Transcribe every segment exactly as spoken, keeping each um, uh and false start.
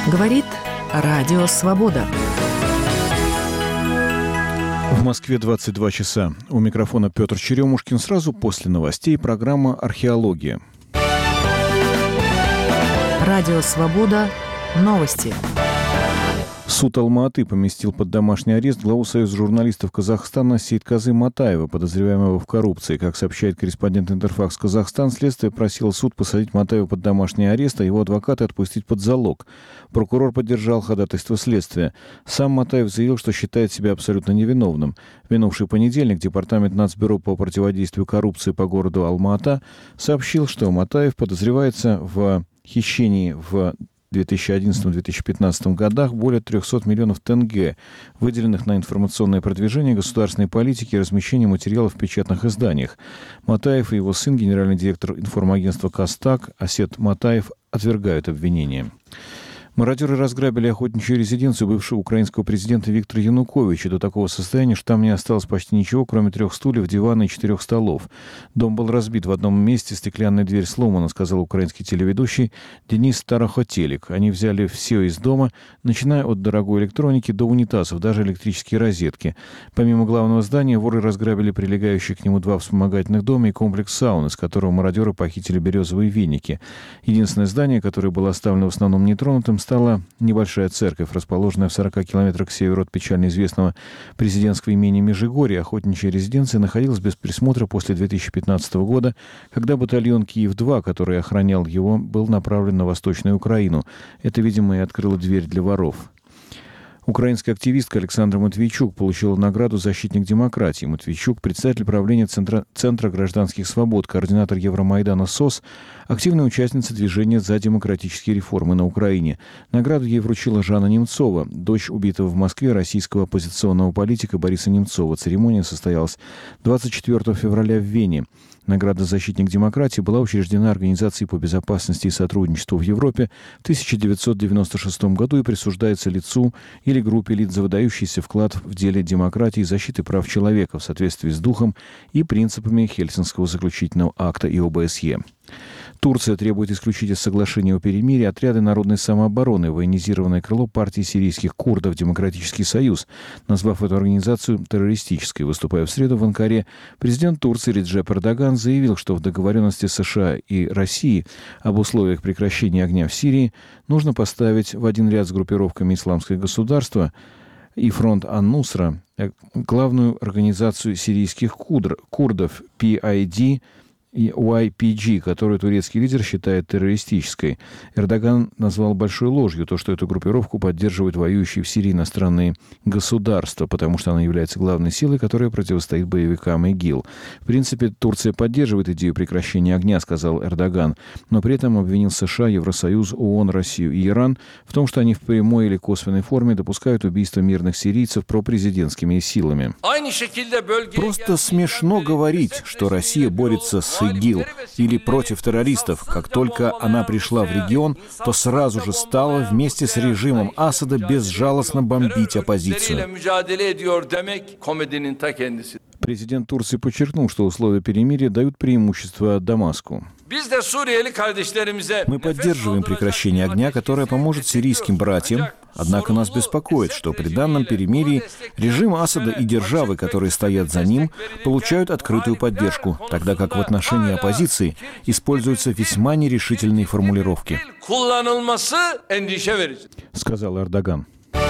Говорит Радио Свобода. В Москве двадцать два часа. У микрофона Петр Черемушкин. Сразу после новостей программа «Археология». Радио Свобода. Новости. Суд Алма-Аты поместил под домашний арест главу Союза журналистов Казахстана Сейтказы Матаева, подозреваемого в коррупции. Как сообщает корреспондент Интерфакс Казахстан, следствие просило суд посадить Матаева под домашний арест, а его адвоката отпустить под залог. Прокурор поддержал ходатайство следствия. Сам Матаев заявил, что считает себя абсолютно невиновным. В минувший понедельник Департамент Нацбюро по противодействию коррупции по городу Алма-Ата сообщил, что Матаев подозревается в хищении в две тысячи одиннадцатом - две тысячи пятнадцатом годах более трехсот миллионов тенге, выделенных на информационное продвижение государственной политики и размещение материалов в печатных изданиях. Матаев и его сын, генеральный директор информагентства «Кастак» Асет Матаев, отвергают обвинения. Мародеры разграбили охотничью резиденцию бывшего украинского президента Виктора Януковича до такого состояния, что там не осталось почти ничего, кроме трех стульев, дивана и четырех столов. Дом был разбит в одном месте, стеклянная дверь сломана, сказал украинский телеведущий Денис Старохотелик. Они взяли все из дома, начиная от дорогой электроники до унитазов, даже электрические розетки. Помимо главного здания, воры разграбили прилегающие к нему два вспомогательных дома и комплекс сауны, с которого мародеры похитили березовые веники. Единственное здание, которое было оставлено в основном нетронутым, стала небольшая церковь, расположенная в сорока километрах к северу от печально известного президентского имени Межигорье. Охотничья резиденция находилась без присмотра после две тысячи пятнадцатого года, когда батальон Киев-два, который охранял его, был направлен на Восточную Украину. Это, видимо, и открыло дверь для воров. Украинская активистка Александра Матвейчук получила награду «Защитник демократии». Матвейчук, председатель правления Центра, Центра гражданских свобод, координатор Евромайдана СОС, активная участница движения за демократические реформы на Украине. Награду ей вручила Жанна Немцова, дочь убитого в Москве российского оппозиционного политика Бориса Немцова. Церемония состоялась двадцать четвёртого февраля в Вене. Награда «Защитник демократии» была учреждена Организацией по безопасности и сотрудничеству в Европе в тысяча девятьсот девяносто шестом году и присуждается лицу или группе лиц за выдающийся вклад в деле демократии и защиты прав человека в соответствии с духом и принципами Хельсинского заключительного акта и О Б С Е. Турция требует исключить из соглашения о перемирии отряды народной самообороны, военизированное крыло партии сирийских курдов «Демократический союз», назвав эту организацию террористической. Выступая в среду в Анкаре, президент Турции Реджеп Эрдоган заявил, что в договоренности США и России об условиях прекращения огня в Сирии нужно поставить в один ряд с группировками «Исламское государство» и фронт Ан-Нусра главную организацию сирийских курдов пи ай ди и уай пи джи, которую турецкий лидер считает террористической. Эрдоган назвал большой ложью то, что эту группировку поддерживают воюющие в Сирии иностранные государства, потому что она является главной силой, которая противостоит боевикам ИГИЛ. В принципе, Турция поддерживает идею прекращения огня, сказал Эрдоган, но при этом обвинил США, Евросоюз, ООН, Россию и Иран в том, что они в прямой или косвенной форме допускают убийство мирных сирийцев пропрезидентскими силами. Просто смешно говорить, что Россия борется с ИГИЛ или против террористов. Как только она пришла в регион, то сразу же стала вместе с режимом Асада безжалостно бомбить оппозицию. Президент Турции подчеркнул, что условия перемирия дают преимущество Дамаску. Мы поддерживаем прекращение огня, которое поможет сирийским братьям. Однако нас беспокоит, что при данном перемирии режим Асада и державы, которые стоят за ним, получают открытую поддержку, тогда как в отношении оппозиции используются весьма нерешительные формулировки, сказал Эрдоган.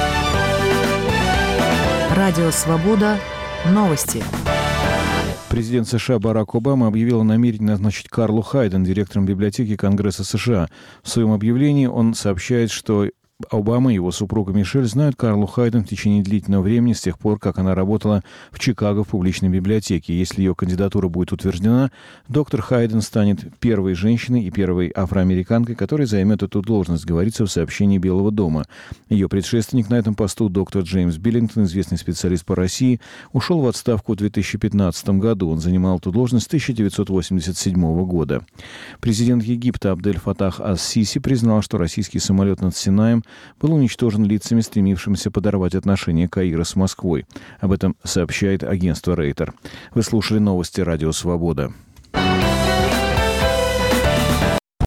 Радио Свобода. Новости. Президент США Барак Обама объявил о намерении назначить Карлу Хайден директором библиотеки Конгресса США. В своем объявлении он сообщает, что Обама и его супруга Мишель знают Карлу Хайден в течение длительного времени, с тех пор, как она работала в Чикаго в публичной библиотеке. Если ее кандидатура будет утверждена, доктор Хайден станет первой женщиной и первой афроамериканкой, которая займет эту должность, говорится в сообщении Белого дома. Ее предшественник на этом посту, доктор Джеймс Биллингтон, известный специалист по России, ушел в отставку в две тысячи пятнадцатом году. Он занимал эту должность с тысяча девятьсот восемьдесят седьмого года. Президент Египта Абдель Фатах ас-Сиси признал, что российский самолет над Синаем был уничтожен лицами, стремившимися подорвать отношения Каира с Москвой. Об этом сообщает агентство Рейтер. Вы слушали новости Радио Свобода.